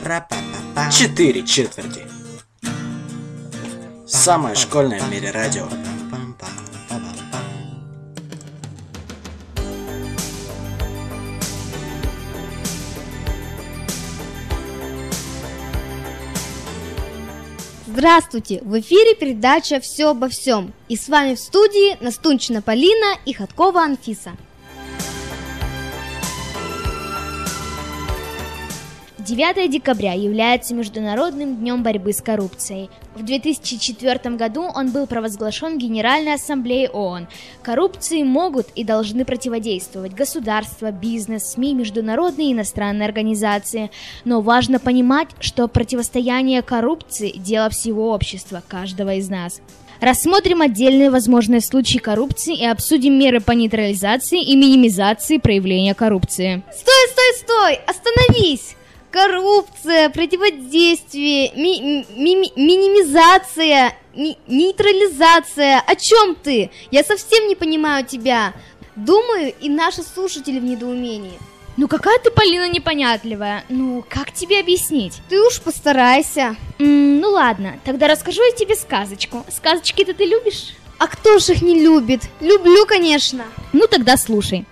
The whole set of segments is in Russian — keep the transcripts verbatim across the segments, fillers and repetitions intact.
Четыре четверти. Самое школьное в мире радио. Здравствуйте! В эфире передача «Все обо всем». И с вами в студии Настунчина Полина и Ходкова Анфиса. девятое декабря является Международным днем борьбы с коррупцией. В две тысячи четвёртом году он был провозглашен Генеральной Ассамблеей ООН. Коррупции могут и должны противодействовать государства, бизнес, СМИ, международные и иностранные организации. Но важно понимать, что противостояние коррупции – дело всего общества, каждого из нас. Рассмотрим отдельные возможные случаи коррупции и обсудим меры по нейтрализации и минимизации проявления коррупции. Стой, стой, стой! Остановись! Коррупция, противодействие, ми- ми- минимизация, ми- нейтрализация. О чем ты? Я совсем не понимаю тебя. Думаю, и наши слушатели в недоумении. Ну какая ты, Полина, непонятливая. Ну, как тебе объяснить? Ты уж постарайся. М, ну ладно, тогда расскажу я тебе сказочку. Сказочки-то ты любишь? А кто ж их не любит? Люблю, конечно. Ну тогда слушай.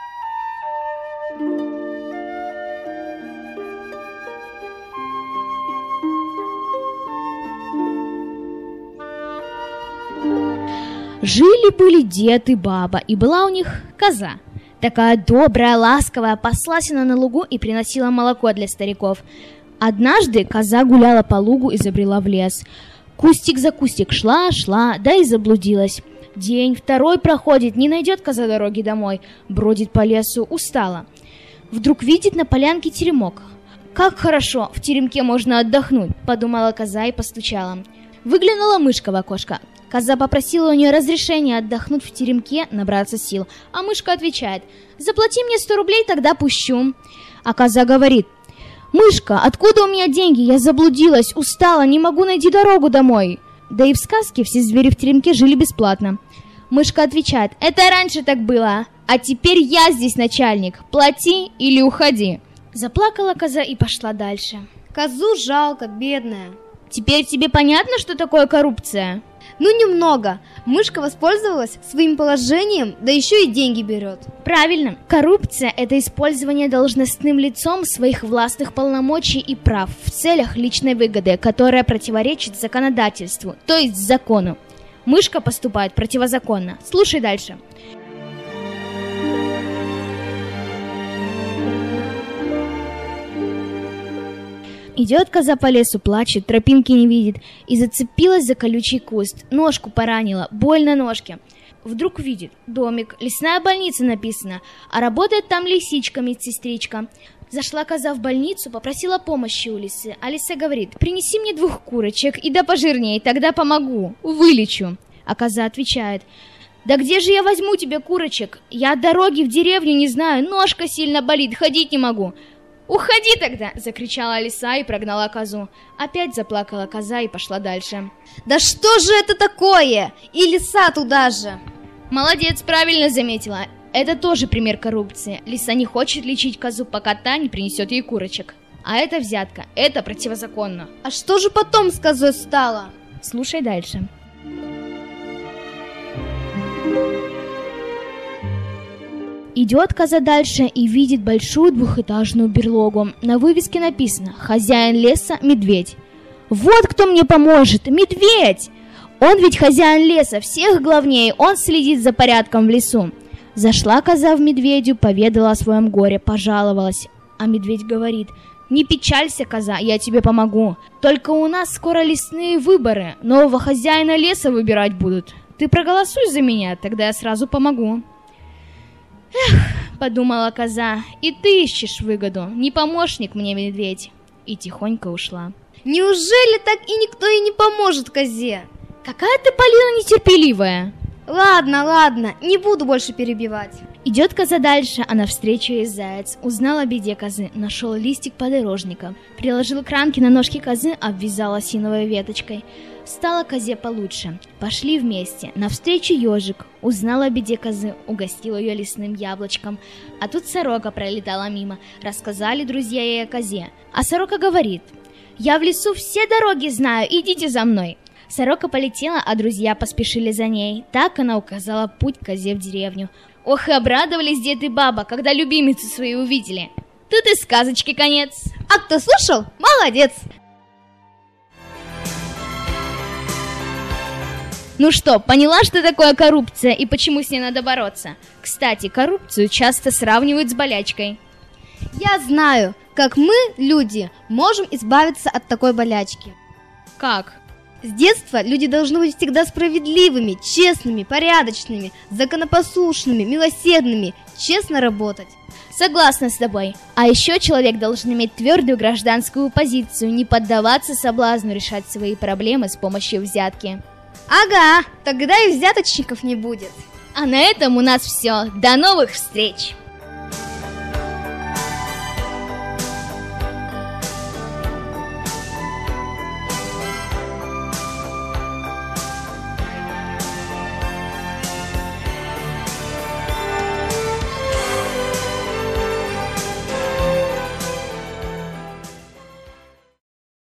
Жили-были дед и баба, и была у них коза. Такая добрая, ласковая, паслась она на лугу и приносила молоко для стариков. Однажды коза гуляла по лугу и забрела в лес. Кустик за кустик шла, шла, да и заблудилась. День, второй проходит, не найдет коза дороги домой. Бродит по лесу, устала. Вдруг видит на полянке теремок. «Как хорошо, в теремке можно отдохнуть», — подумала коза и постучала. Выглянула мышка в окошко. Коза попросила у нее разрешения отдохнуть в теремке, набраться сил. А мышка отвечает: «Заплати мне сто рублей, тогда пущу». А коза говорит: «Мышка, откуда у меня деньги? Я заблудилась, устала, не могу найти дорогу домой». Да и в сказке все звери в теремке жили бесплатно. Мышка отвечает: «Это раньше так было, а теперь я здесь начальник. Плати или уходи». Заплакала коза и пошла дальше. Козу жалко, бедная. Теперь тебе понятно, что такое коррупция? Ну, немного. Мышка воспользовалась своим положением, да еще и деньги берет. Правильно. Коррупция – это использование должностным лицом своих властных полномочий и прав в целях личной выгоды, которая противоречит законодательству, то есть закону. Мышка поступает противозаконно. Слушай дальше. Идет коза по лесу, плачет, тропинки не видит и зацепилась за колючий куст. Ножку поранила, больно ножке. Вдруг видит домик, лесная больница написано, а работает там лисичка-медсестричка. Зашла коза в больницу, попросила помощи у лисы, а лиса говорит: «Принеси мне двух курочек и да пожирнее, тогда помогу, вылечу». А коза отвечает: «Да где же я возьму тебе курочек? Я дороги в деревню не знаю, ножка сильно болит, ходить не могу». «Уходи тогда!» – закричала лиса и прогнала козу. Опять заплакала коза и пошла дальше. «Да что же это такое? И лиса туда же!» Молодец, правильно заметила. Это тоже пример коррупции. Лиса не хочет лечить козу, пока та не принесет ей курочек. А это взятка, это противозаконно. А что же потом с козой стало? Слушай дальше. Идет коза дальше и видит большую двухэтажную берлогу. На вывеске написано: «Хозяин леса – медведь». Вот кто мне поможет – медведь! Он ведь хозяин леса, всех главнее, он следит за порядком в лесу. Зашла коза в медведю, поведала о своем горе, пожаловалась. А медведь говорит: «Не печалься, коза, я тебе помогу. Только у нас скоро лесные выборы, нового хозяина леса выбирать будут. Ты проголосуй за меня, тогда я сразу помогу». «Эх», — подумала коза, — «и ты ищешь выгоду, не помощник мне, медведь». И тихонько ушла. Неужели так и никто и не поможет козе? Какая ты, Полина, нетерпеливая. Ладно, ладно, не буду больше перебивать. Идет коза дальше, а навстречу ей заяц. Узнал о беде козы, нашел листик подорожника, приложил к ранке на ножки козы, обвязал осиновой веточкой. Стало козе получше. Пошли вместе. Навстречу ежик. Узнал о беде козы, угостил ее лесным яблочком. А тут сорока пролетала мимо. Рассказали друзья ей о козе. А сорока говорит: «Я в лесу все дороги знаю, идите за мной». Сорока полетела, а друзья поспешили за ней. Так она указала путь козе в деревню. Ох, и обрадовались дед и баба, когда любимицу свою увидели. Тут и сказочки конец. А кто слушал? Молодец! Ну что, поняла, что такое коррупция и почему с ней надо бороться? Кстати, коррупцию часто сравнивают с болячкой. Я знаю, как мы, люди, можем избавиться от такой болячки. Как? С детства люди должны быть всегда справедливыми, честными, порядочными, законопослушными, милосердными, честно работать. Согласна с тобой. А еще человек должен иметь твердую гражданскую позицию, не поддаваться соблазну решать свои проблемы с помощью взятки. Ага, тогда и взяточников не будет. А на этом у нас все. До новых встреч!